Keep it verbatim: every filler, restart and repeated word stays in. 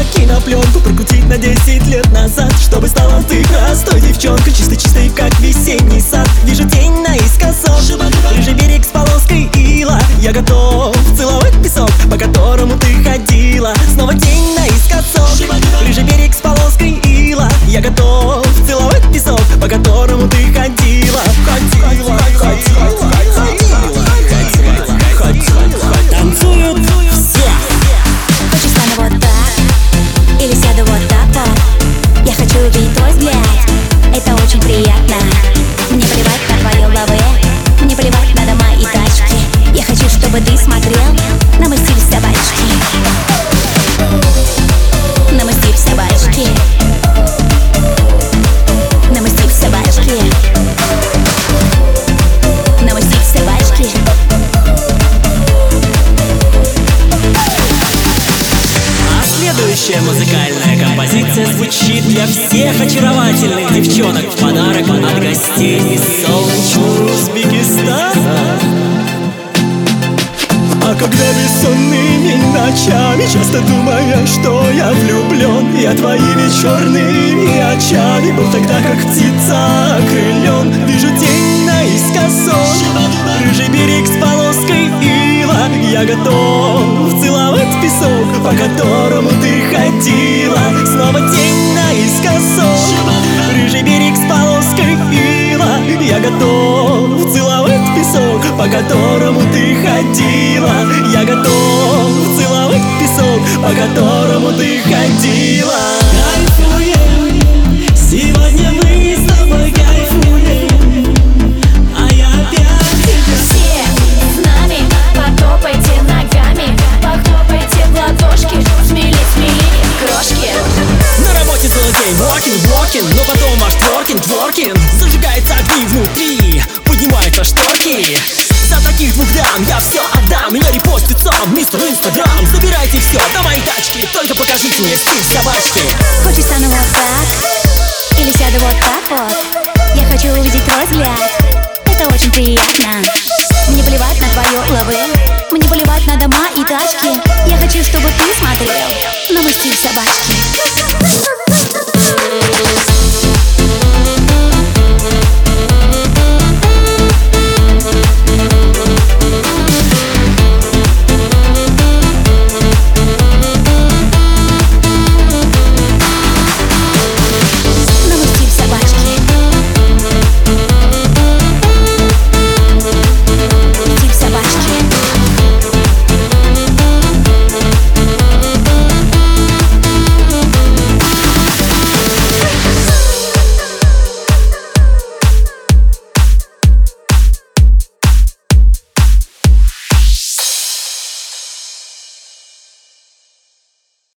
кинопленку прокрутить на десять лет назад, чтобы стала ты простой девчонкой, чисто-чистой, как весенний сад. Вижу тень наискосок, рыжий берег с полоской ила. Я готов целовать песок, по которому ты ходила. Снова тень наискосок, рыжий берег с полоской ила. Я готов целовать песок, по которому ты ходила. Ходила, ходила, ходила, ходила, ходила. Танцуют все. Хочешь стану вот так, или сяду вот так вот. Я хочу увидеть твой взгляд, это очень приятно. Мне плевать на твое лаве, мне плевать на дома и тачки. Я хочу, чтобы ты смотрел на мой стиль собачки. На мой стиль собачки. На мой стиль собачки. На мой стиль собачки. Следующая музыкальная композиция звучит для всех очаровательных девчонок в подарок от гостей из солнечного Узбекистана. А когда бессонными ночами, часто думая, что я влюблен, я твоими черными очами был тогда, как птица окрылен. Вижу тень наискосок, рыжий берег с полоской ила. Я готов целовать песок, по которому ты ходила. Снова тень наискосок, рыжий берег с полоской ила. Я готов целовать песок, по которому ты ходила. Я готов целовать песок, по которому ты ходила. Кайфуем, сегодня мы с тобой кайфуем, а я опять тебя. Все с нами, потопайте ногами, похлопайте в ладошки, смели, смели крошки. На работе целый день working, working, но потом аж творкин, творкин. Зажигается огни внутри, поднимаются шторки. За таких двух дам я все отдам. Меня репостит сам мистер Инстаграм. Забирайте все до моей тачки, только покажите мне стиль собачки. Хочешь стану вот так, или сяду вот так вот. Я хочу увидеть твой взгляд, это очень приятно. Мне плевать на твое лаве, мне плевать на дома и тачки. Я хочу, чтобы ты смотрел на мой стиль собачки.